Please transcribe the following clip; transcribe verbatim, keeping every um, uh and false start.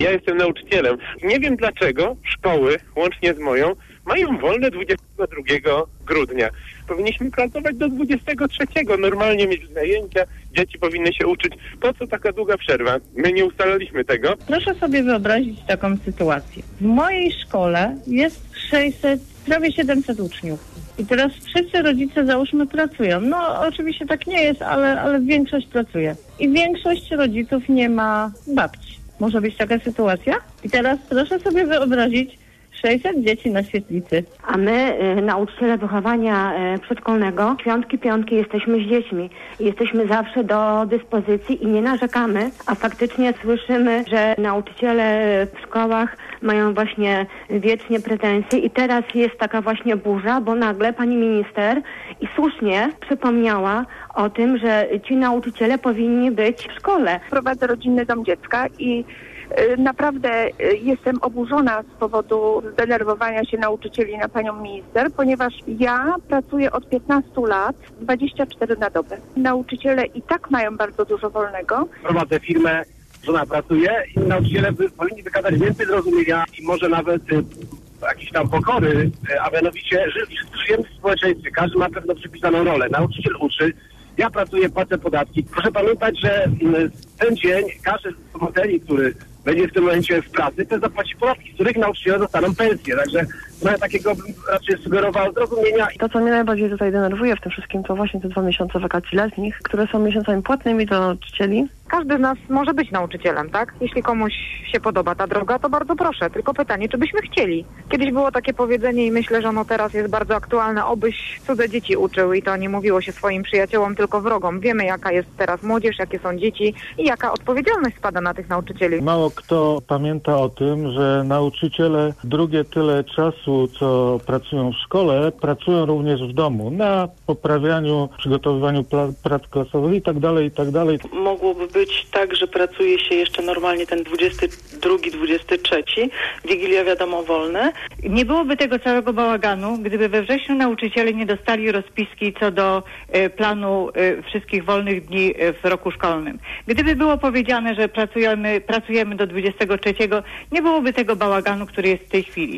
Ja jestem nauczycielem. Nie wiem dlaczego szkoły, łącznie z moją, mają wolne dwudziestego drugiego grudnia. Powinniśmy pracować do dwudziestego trzeciego. Normalnie mieć zajęcia, dzieci powinny się uczyć. Po co taka długa przerwa? My nie ustalaliśmy tego. Proszę sobie wyobrazić taką sytuację. W mojej szkole jest sześćset, prawie siedemset uczniów. I teraz wszyscy rodzice, załóżmy, pracują. No oczywiście tak nie jest, ale, ale większość pracuje. I większość rodziców nie ma babci. Może być taka sytuacja? I teraz proszę sobie wyobrazić sześćset dzieci na świetlicy. A my, y, nauczyciele wychowania y, przedszkolnego, piątki, piątki jesteśmy z dziećmi. Jesteśmy zawsze do dyspozycji i nie narzekamy, a faktycznie słyszymy, że nauczyciele w szkołach mają właśnie wiecznie pretensje i teraz jest taka właśnie burza, bo nagle pani minister i słusznie przypomniała o tym, że ci nauczyciele powinni być w szkole. Prowadzę rodzinny dom dziecka i naprawdę jestem oburzona z powodu zdenerwowania się nauczycieli na panią minister, ponieważ ja pracuję od piętnastu lat, dwadzieścia cztery na dobę. Nauczyciele i tak mają bardzo dużo wolnego. Prowadzę firmę, żona pracuje i nauczyciele powinni wykazać więcej zrozumienia i może nawet jakiejś tam pokory, a mianowicie żyjemy w społeczeństwie, każdy ma pewną przypisaną rolę. Nauczyciel uczy, ja pracuję, płacę podatki. Proszę pamiętać, że ten dzień, każdy z obywateli, który będzie w tym momencie w pracy, to zapłaci podatki, z których nauczyciele dostaną pensję. Także no, takiego bym raczej sugerował zrozumienia. To, co mnie najbardziej tutaj denerwuje w tym wszystkim, to właśnie te dwa miesiące wakacji letnich, które są miesiącami płatnymi dla nauczycieli. Każdy z nas może być nauczycielem, tak? Jeśli komuś się podoba ta droga, to bardzo proszę. Tylko pytanie, czy byśmy chcieli? Kiedyś było takie powiedzenie i myślę, że ono teraz jest bardzo aktualne. Obyś cudze dzieci uczył i to nie mówiło się swoim przyjaciołom, tylko wrogom. Wiemy, jaka jest teraz młodzież, jakie są dzieci i jaka odpowiedzialność spada na tych nauczycieli. Mało kto pamięta o tym, że nauczyciele drugie tyle czasu, co pracują w szkole, pracują również w domu na poprawianiu, przygotowywaniu prac klasowych i tak dalej, i tak dalej. Mogłoby być tak, że pracuje się jeszcze normalnie ten dwudziesty drugi, dwudziesty trzeci, Wigilia wiadomo wolne. Nie byłoby tego całego bałaganu, gdyby we wrześniu nauczyciele nie dostali rozpiski co do y, planu y, wszystkich wolnych dni y, w roku szkolnym. Gdyby było powiedziane, że pracujemy, pracujemy do dwudziestego trzeciego, nie byłoby tego bałaganu, który jest w tej chwili.